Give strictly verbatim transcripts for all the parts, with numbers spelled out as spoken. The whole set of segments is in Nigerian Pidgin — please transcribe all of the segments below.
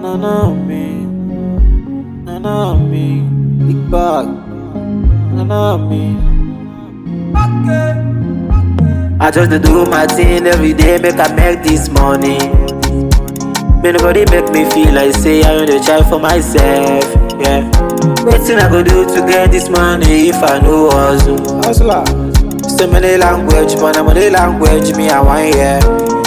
know me, I know me, big bag, I know me. I just dey do my thing every day, make I make this money. May nobody make me feel like say I only try for myself. Yeah, wetin I go do to get this money if I no hustle? Hustler. So many language, but na money language me I want hear.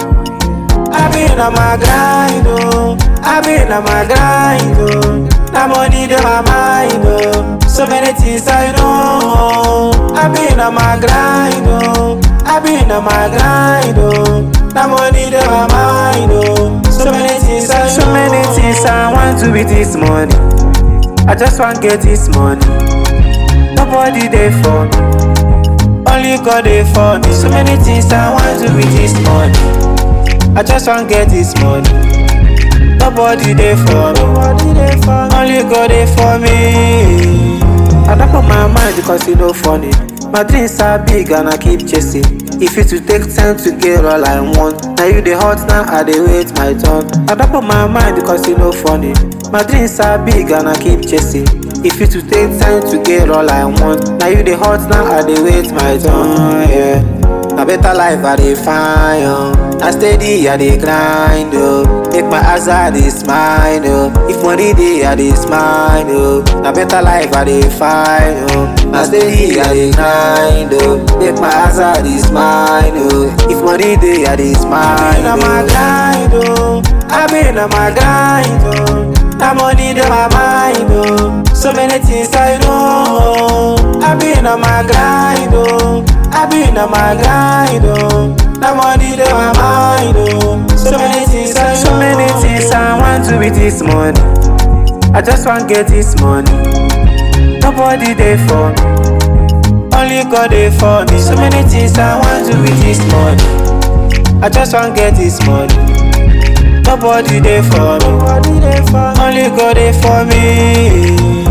I been on my grind, oh. I been on my grind, oh. Na money dey my mind, oh. So many things I know. I been on my grind, oh. I been on my grind, oh. Na money dey my mind, oh. So many things I know. So many things I want to with this money. I just want get this money. Nobody there for me. Only God there for me. So many things I want to with this money. I just want get this money. Nobody there for me. Only God there for me. I don't put my mind because you know funny. My dreams are big and I keep chasing. If it will take time to get all I want. Now you the hot, now I dey wait my turn. I don't put my mind because you know funny. My dreams are big and I keep chasing. If it will take time to get all I want. Now you the hot, now I dey wait my turn. Yeah. Na better life I dey find, oh. Na steady I dey grind, oh. Make my eyes I dey smile, oh. If money dey I dey smile, oh. Na better life I dey find, oh. Na steady I dey grind, oh. Make my eyes I dey smile, oh. If money dey I dey smile, oh. I been on my grind, oh. I been on my grind, oh. Na money dey my mind, oh. So many things I know. I been on my grind, oh. I been on my grind, oh. Na money dey my mind, oh. So many things I know. So many things I want to with this money. I just want get this money. Nobody there for me. Only God there for me. So many things I want to with this money. I just want get this money. Nobody there for me. Only God there for me.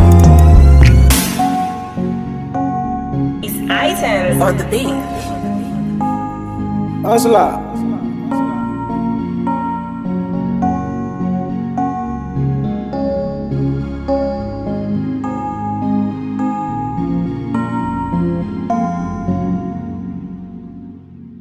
It's items on the beat. Hustler.